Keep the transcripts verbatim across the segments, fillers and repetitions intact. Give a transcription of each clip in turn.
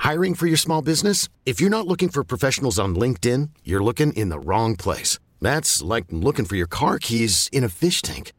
Hiring for your small business? If you're not looking for professionals on LinkedIn, you're looking in the wrong place. That's like looking for your car keys in a fish tank.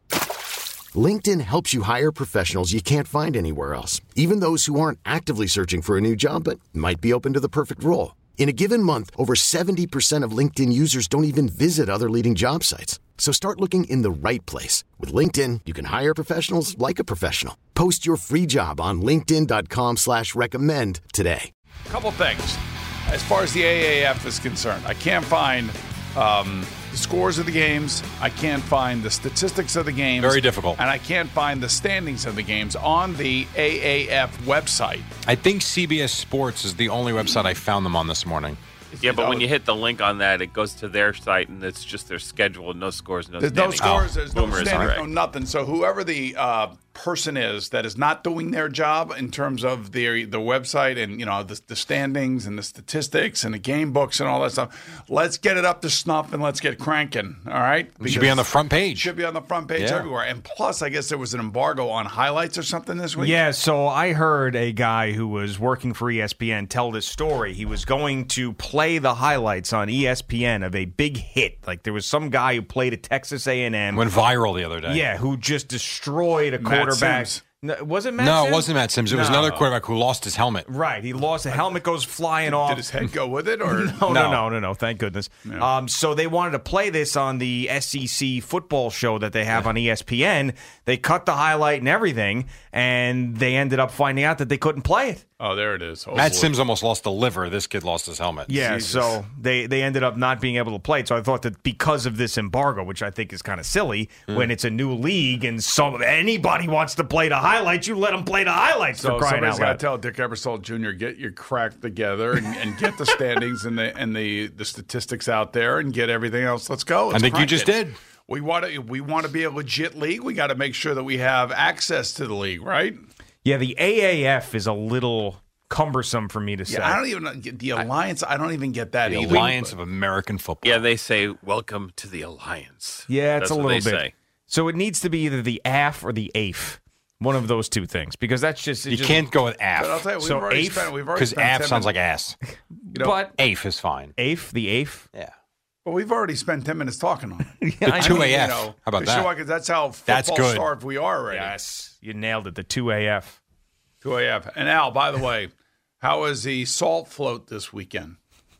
LinkedIn helps you hire professionals you can't find anywhere else, even those who aren't actively searching for a new job but might be open to the perfect role. In a given month, over seventy percent of LinkedIn users don't even visit other leading job sites. So start looking in the right place. With LinkedIn, you can hire professionals like a professional. Post your free job on linkedin.com slash recommend today. Couple things. As far as the A A F is concerned, I can't find um, the scores of the games. I can't find the statistics of the games. Very difficult. And I can't find the standings of the games on the A A F website. I think C B S Sports is the only website I found them on this morning. Yeah, but when you hit the link on that, it goes to their site, and it's just their schedule, no scores, no There's standings. no scores, Oh. there's no Boomer is standings, correct. no nothing. So whoever the uh, person is that is not doing their job in terms of the the website and you know the, the standings and the statistics and the game books and all that stuff, let's get it up to snuff and let's get cranking. All right, It should be on the front page. Should be on the front page Yeah. everywhere. And plus, I guess there was an embargo on highlights or something this week. Yeah, so I heard a guy who was working for E S P N tell this story. He was going to play the highlights on E S P N of a big hit. Like there was some guy who played at Texas A and M. Went viral the other day. Yeah, who just destroyed a Matt quarterback. Sims. No, was it Matt No, Sims? it wasn't Matt Sims. It was No. another quarterback who lost his helmet. Right, he lost. The helmet goes flying off. Did his head go with it or No, no, No. no, no, no. Thank goodness. Yeah. Um, so they wanted to play this on the S E C football show that they have on E S P N. They cut the highlight and everything, and they ended up finding out that they couldn't play it. Oh, there it is. Oh, Matt boy. Sims almost lost the liver. This kid lost his helmet. Yeah, Jesus. so they, they ended up not being able to play it. So I thought that because of this embargo, which I think is kind of silly, when it's a new league and some anybody wants to play the highlights, you let them play the highlights So for crying somebody's out got to loud. tell Dick Ebersol Junior, get your crack together and, and get the standings and the and the, the statistics out there and get everything else. Let's go. Let's I think you crank just it. did. We want to we want to be a legit league. We got to make sure that we have access to the league, right? Yeah, the A A F is a little cumbersome for me to say. Yeah, I don't even get the alliance. I don't even get that The either. Alliance of American Football. Yeah, they say, welcome to the Alliance. Yeah, it's That's a what little they bit. say. So it needs to be either the A F or the A F. One of those two things, because that's just it You just- can't go with But I'll A F. tell you, we've So already eighth? spent. We've already Because spent A F ten sounds minutes- like ass. you know, but A F is fine. A F, the A F. Yeah. But we've already spent ten minutes talking on it. Yeah, I two know. A F. You know, How about to that? show, like, that's how That's football good. starved we are already. Yes, you nailed it. The two A F. two A F. And Al, by the way, how was the salt float this weekend?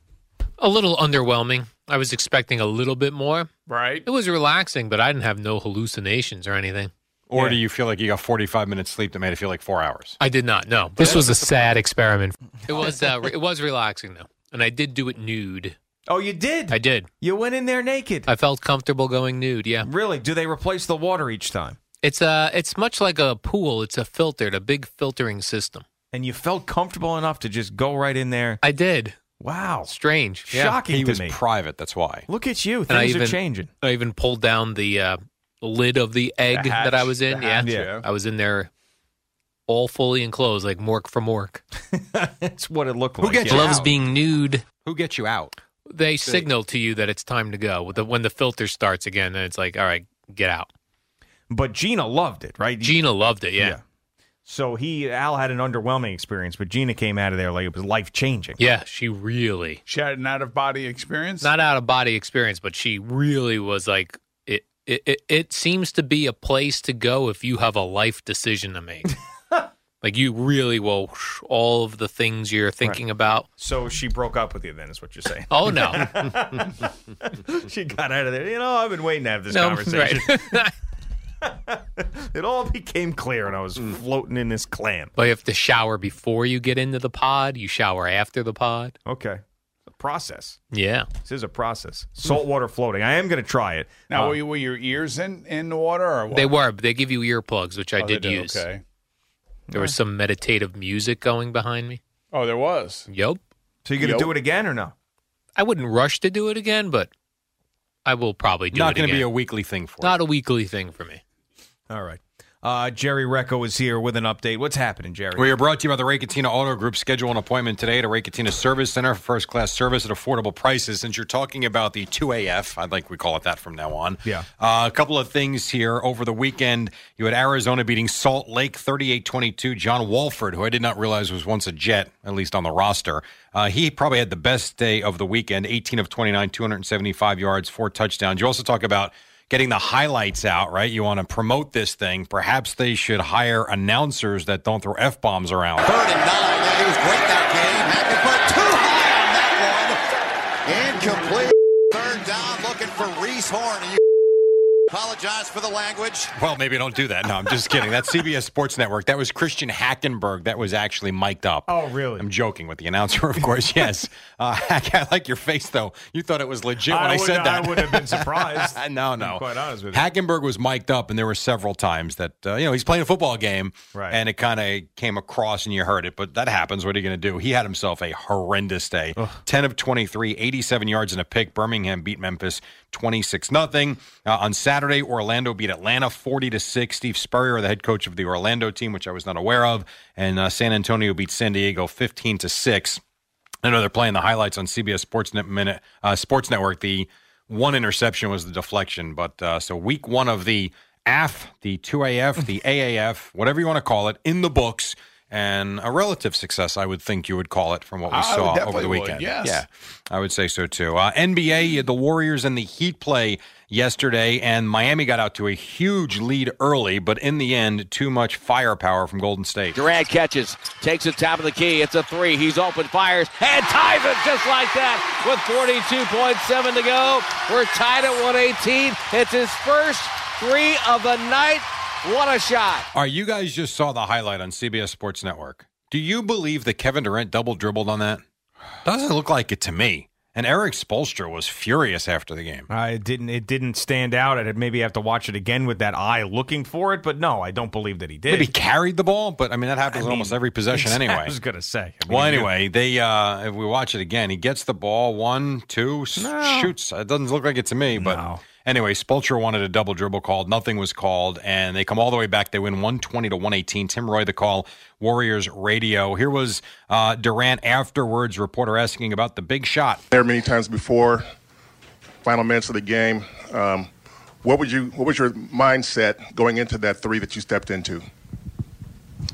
A little underwhelming. I was expecting a little bit more. Right? It was relaxing, but I didn't have no hallucinations or anything. Or Yeah. do you feel like you got forty-five minutes sleep that made it feel like four hours? I did not. No, this was a sad experiment. It was. Uh, it was relaxing though, and I did do it nude. Oh, you did? I did. You went in there naked. I felt comfortable going nude. Yeah, Really? Do they replace the water each time? it's uh It's much like a pool. It's a filtered, a big filtering system. And you felt comfortable enough to just go right in there? I did. Wow. Strange. Yeah. Shocking He to was me. private, that's why. Look at you. And I Things are even- changing. I even pulled down the uh, lid of the egg The hatch, that I was in. the Yeah. hatch, Yeah. yeah. I was in there, all fully enclosed, like Mork from Mork. That's what it looked Who like. gets yeah. you Loves out? being nude. Who gets you out? They signal to you that it's time to go. With the, when the filter starts again, and it's like, all right, get out. But Gina loved it, right? Gina loved it, yeah. Yeah. So he, Al had an underwhelming experience, but Gina came out of there like it was life changing. Yeah, she really, She had an out of body experience. not out of body experience, but she really was like, it, it, it, it seems to be a place to go if you have a life decision to make. Like you really will, all of the things you're thinking about. So she broke up with you then, is what you're saying. Oh, no. She got out of there. You know, I've been waiting to have this no, conversation. right. It all became clear, and I was floating in this clam. But you have to shower before you get into the pod. You shower after the pod. Okay. It's a process. Yeah. This is a process. Saltwater floating. I am going to try it. Now, Uh, were, you, were your ears in, in the water or what? They were, but they give you earplugs, which I Oh, they did do, use. Okay. There was some meditative music going behind me. Oh, there was. Yup. so you're going to Yo. do it again or no? I wouldn't rush to do it again, but I will probably do Not it going to again. be a weekly thing for Not you. a weekly thing for me. All right. Uh, Jerry Recco is here with an update. What's happening, Jerry? We are brought to you by the Ray Cattina Auto Group. Schedule an appointment today at a Ray Cattina Service Center for first-class service at affordable prices. Since you're talking about the two A F, I'd like we call it that from now on. Yeah. Uh, a couple of things here. Over the weekend, you had Arizona beating Salt Lake thirty-eight twenty-two. John Walford, who I did not realize was once a Jet, at least on the roster, uh, he probably had the best day of the weekend, eighteen of twenty-nine, two hundred seventy-five yards, four touchdowns. You also talk about getting the highlights out, right? You want to promote this thing. Perhaps they should hire announcers that don't throw F-bombs around. Third and nine. Yeah, he was great that game. Hackenberg too high on that one. Incomplete. Third down, looking for Reese Horn. You apologize for the language. Well, maybe don't do that. No, I'm just kidding. That's C B S Sports Network. That was Christian Hackenberg. That was actually mic'd up. Oh, really? I'm joking with the announcer, of course. Yes. Uh, I like your face, though. You thought it was legit when I, I said that. I would have been surprised. no, no. I'm quite honest with you. Hackenberg was mic'd up, and there were several times that, uh, you know, he's playing a football game, right. and it kind of came across and you heard it. But that happens. What are you going to do? He had himself a horrendous day. Ugh. ten of twenty-three, eighty-seven yards and a pick. Birmingham beat Memphis twenty-six nothing. Uh, on Saturday, Orlando beat Atlanta forty to six. Steve Spurrier, the head coach of the Orlando team, which I was not aware of, and uh, San Antonio beat San Diego fifteen to six. I know they're playing the highlights on C B S Sports Net Minute, uh, Sports Network. The one interception was the deflection, but uh, so week one of the A F, the two A F, the A A F, whatever you want to call it, in the books. And a relative success, I would think you would call it from what we I saw over the would, weekend. yes. Yeah, I would say so too. Uh, N B A, the Warriors and the Heat play yesterday, and Miami got out to a huge lead early, but in the end, too much firepower from Golden State. Durant catches, takes the top of the key. It's a three. He's open, fires, and ties it just like that with forty-two point seven to go. We're tied at one eighteen. It's his first three of the night. What a shot. All right, you guys just saw the highlight on C B S Sports Network. Do you believe that Kevin Durant double dribbled on that? Doesn't look like it to me. And Eric Spoelstra was furious after the game. I didn't. It didn't stand out. I'd maybe have to watch it again with that eye looking for it. But no, I don't believe that he did. Maybe carried the ball, but I mean that happens I mean, almost every possession anyway. I was gonna say. I mean, well, anyway, they uh, if we watch it again, he gets the ball one, two, no. shoots. It doesn't look like it to me, but. No. Anyway, Spoelstra wanted a double dribble called. Nothing was called, and they come all the way back. They win one twenty to one eighteen. Tim Roy, the call, Warriors radio. Here was uh, Durant afterwards, reporter asking about the big shot. There many times before, final minutes of the game. Um, what would you? What was your mindset going into that three that you stepped into? Uh,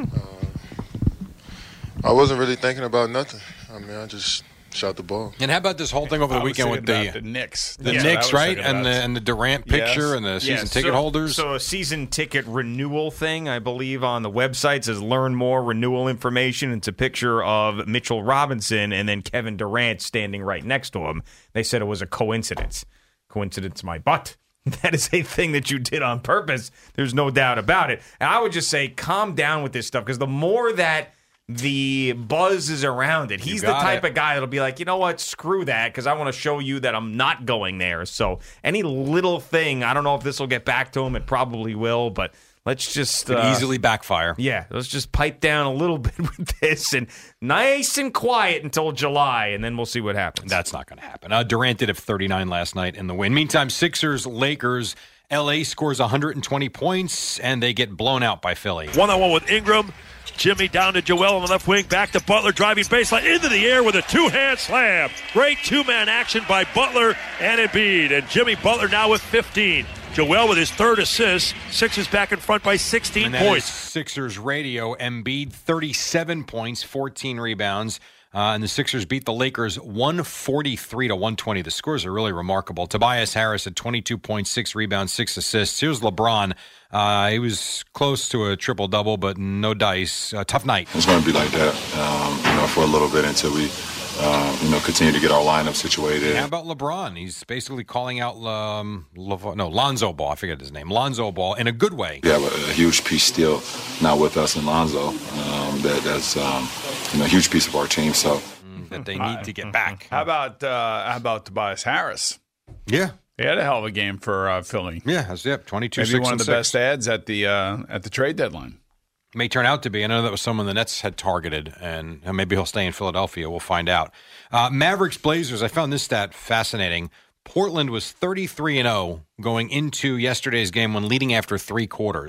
I wasn't really thinking about nothing. I mean, I just shot the ball. And how about this whole thing over the I was weekend with thinking the, about the Knicks? the That's Knicks, what I was right? thinking And the, about. and the Durant picture Yes. and the season Yeah, ticket so, holders. So a season ticket renewal thing, I believe, on the website says learn more renewal information. It's a picture of Mitchell Robinson and then Kevin Durant standing right next to him. They said it was a coincidence. Coincidence, my butt. That is a thing that you did on purpose. There's no doubt about it. And I would just say calm down with this stuff because the more that the buzz is around it. He's the type it. of guy that'll be like, you know what, screw that, because I want to show you that I'm not going there. So any little thing, I don't know if this will get back to him. It probably will, but let's just Could uh, easily backfire. Yeah, let's just pipe down a little bit with this and nice and quiet until July, and then we'll see what happens. That's not going to happen. Uh, Durant did have thirty-nine last night in the win. Meantime, Sixers, Lakers, L A scores one hundred twenty points, and they get blown out by Philly. One-on-one with Ingram. Jimmy down to Joel on the left wing. Back to Butler, driving baseline into the air with a two-hand slam. Great two-man action by Butler and Embiid. And Jimmy Butler now with fifteen. Joel with his third assist. Sixers back in front by sixteen and that points. Is Sixers radio. Embiid, thirty-seven points, fourteen rebounds. Uh, and the Sixers beat the Lakers one forty-three to one twenty. The scores are really remarkable. Tobias Harris had twenty-two points, six rebounds, six assists. Here's LeBron. Uh, he was close to a triple-double, but no dice. Uh, tough night. It's going to be like that, um, you know, for a little bit until we, uh, you know, continue to get our lineup situated. How about LeBron? He's basically calling out um, Lev- no Lonzo Ball. I forget his name. Lonzo Ball in a good way. We have a, a huge piece still not with us in Lonzo. Um, that that's um, you know, a huge piece of our team. So mm, that they need to get back. How about uh, how about Tobias Harris? Yeah. He had a hell of a game for uh, Philly. Yeah, that's yep, twenty-two, Maybe six, one and of the six. best ads at the uh, at the trade deadline. May turn out to be. I know that was someone the Nets had targeted, and maybe he'll stay in Philadelphia. We'll find out. Uh, Mavericks Blazers. I found this stat fascinating. Portland was thirty-three and oh going into yesterday's game when leading after three quarters.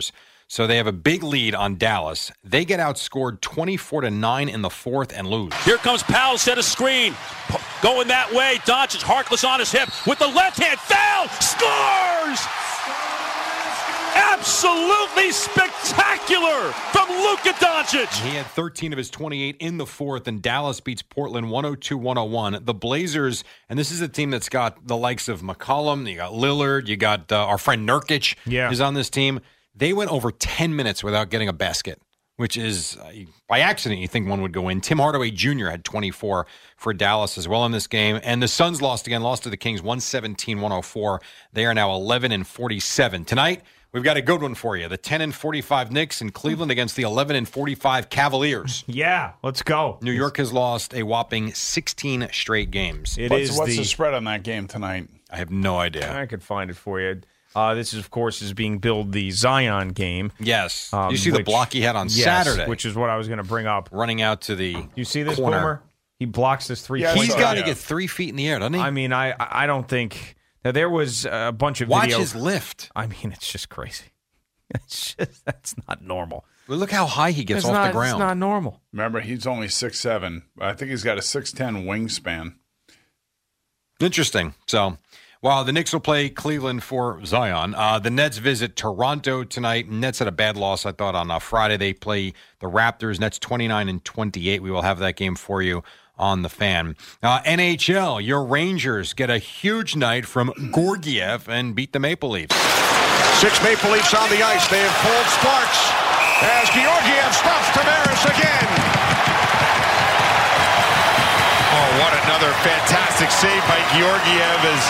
So they have a big lead on Dallas. They get outscored twenty-four to nine in the fourth and lose. Here comes Powell, set a screen. P- going that way. Doncic, Harkless on his hip with the left hand. Foul! Scores! Absolutely spectacular from Luka Doncic. He had thirteen of his twenty-eight in the fourth, and Dallas beats Portland one oh two to one oh one. The Blazers, and this is a team that's got the likes of McCollum, you got Lillard, you got uh, our friend Nurkic yeah. is on this team. They went over ten minutes without getting a basket, which is, uh, by accident, you think one would go in. Tim Hardaway Junior had twenty-four for Dallas as well in this game. And the Suns lost again, lost to the Kings one seventeen to one oh four. They are now eleven and forty-seven. Tonight, we've got a good one for you. The ten and forty-five Knicks in Cleveland against the eleven and forty-five Cavaliers. Yeah, let's go. New York has lost a whopping sixteen straight games. It what's, is what's the, the spread on that game tonight? I have no idea. I could find it for you. Uh, this, is, of course, is being billed the Zion game. Yes. Um, you see which, the block he had on yes, Saturday. Which is what I was going to bring up. Running out to the You see this, corner. Boomer? He blocks this three yeah, point He's got to yeah. get three feet in the air, doesn't he? I mean, I I don't think... Now, there was a bunch of Watch video. his lift. I mean, it's just crazy. It's just, that's not normal. Well, look how high he gets it's off not, the ground. It's not normal. Remember, he's only six seven. I think he's got a six ten wingspan. Interesting. So, while the Knicks will play Cleveland for Zion, uh, the Nets visit Toronto tonight. Nets had a bad loss, I thought, on uh, Friday. They play the Raptors. Nets twenty-nine and twenty-eight. We will have that game for you on the Fan. Uh, N H L, your Rangers get a huge night from Georgiev and beat the Maple Leafs. Six Maple Leafs on the ice. They have pulled Sparks as Georgiev stops Tavares again. Oh, what another fantastic save by Georgiev as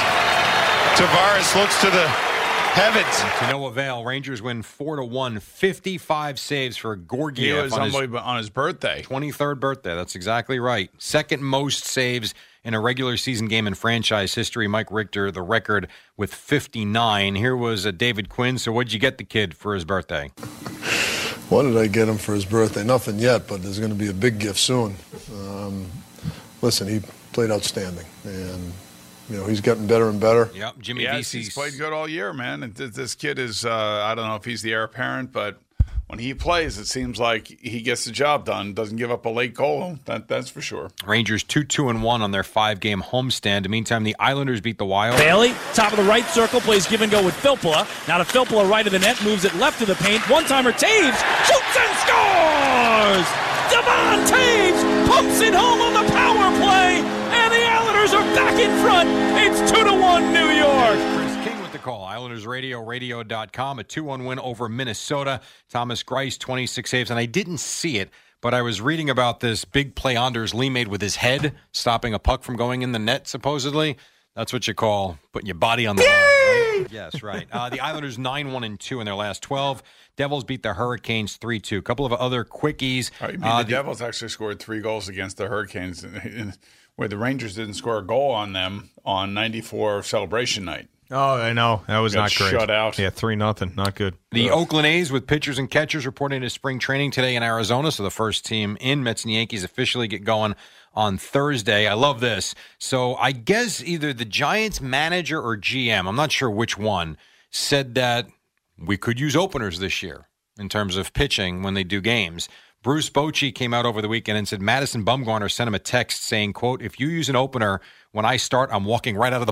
Tavares looks to the heavens. To no avail, Rangers win four to one, fifty-five saves for Georgiev. He was on unbelievable his, on his birthday. twenty-third birthday, that's exactly right. Second most saves in a regular season game in franchise history. Mike Richter, the record with fifty-nine. Here was a David Quinn. So what'd you get the kid for his birthday? What did I get him for his birthday? Nothing yet, but there's going to be a big gift soon. Um, listen, he played outstanding, and you know he's getting better and better. Yep, Jimmy yes, Vesey's he's played good all year, man. And th- this kid is, uh, I don't know if he's the heir apparent, but when he plays, it seems like he gets the job done, doesn't give up a late goal. That, that's for sure. Rangers two two and one on their five-game homestand. Meantime, the Islanders beat the Wild. Bailey, top of the right circle, plays give and go with Filppula. Now to Filppula, right of the net, moves it left of the paint. One-timer, Taves shoots and scores! Devon Taves pumps it home on the power play, and the Islanders are back in front. It's two to one New York. Call Islanders Radio, radio dot com, a two one win over Minnesota. Thomas Greiss, twenty-six saves, and I didn't see it, but I was reading about this big play Anders Lee made with his head, stopping a puck from going in the net, supposedly. That's what you call putting your body on the line, right? Yes, right. Uh, the Islanders nine one and two in their last twelve. Devils beat the Hurricanes three two. A couple of other quickies. I mean, uh, the, the Devils actually scored three goals against the Hurricanes, where the Rangers didn't score a goal on them on ninety-four celebration night. Oh, I know. That was Got not great. Shut out. Yeah, three nothing. Not good. The Ugh. Oakland A's with pitchers and catchers reporting to spring training today in Arizona. So the first team in, Mets and Yankees, officially get going on Thursday. I love this. So I guess either the Giants manager or G M, I'm not sure which one, said that we could use openers this year in terms of pitching when they do games. Bruce Bochy came out over the weekend and said Madison Bumgarner sent him a text saying, quote, if you use an opener, when I start, I'm walking right out of the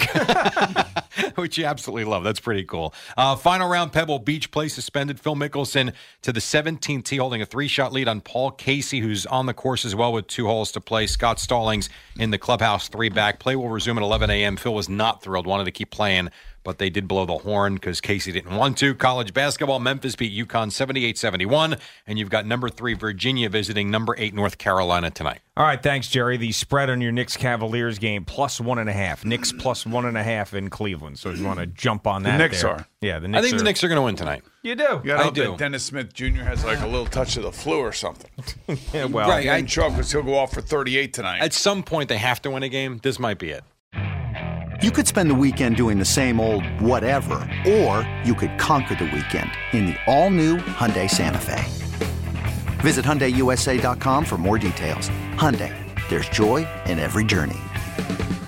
ballpark, which you absolutely love. That's pretty cool. Uh, final round, Pebble Beach play suspended. Phil Mickelson to the seventeenth tee, holding a three-shot lead on Paul Casey, who's on the course as well with two holes to play. Scott Stallings in the clubhouse, three back. Play will resume at eleven a.m. Phil was not thrilled, wanted to keep playing, but they did blow the horn because Casey didn't want to. College basketball, Memphis beat UConn seventy-eight seventy-one, and you've got number three Virginia visiting number eight North Carolina tonight. All right, thanks, Jerry. The spread on your Knicks-Cavaliers game, plus one and a half. Knicks plus one and a half in Cleveland. So if you want to jump on that, the Knicks there. are. Yeah, the Knicks I think are. the Knicks are going to win tonight. You do. You gotta I hope do. that Dennis Smith Junior has like a little touch of the flu or something. Yeah, well, right. I trouble because he'll go off for thirty-eight tonight. At some point, they have to win a game. This might be it. You could spend the weekend doing the same old whatever, or you could conquer the weekend in the all-new Hyundai Santa Fe. Visit Hyundai U S A dot com for more details. Hyundai, there's joy in every journey.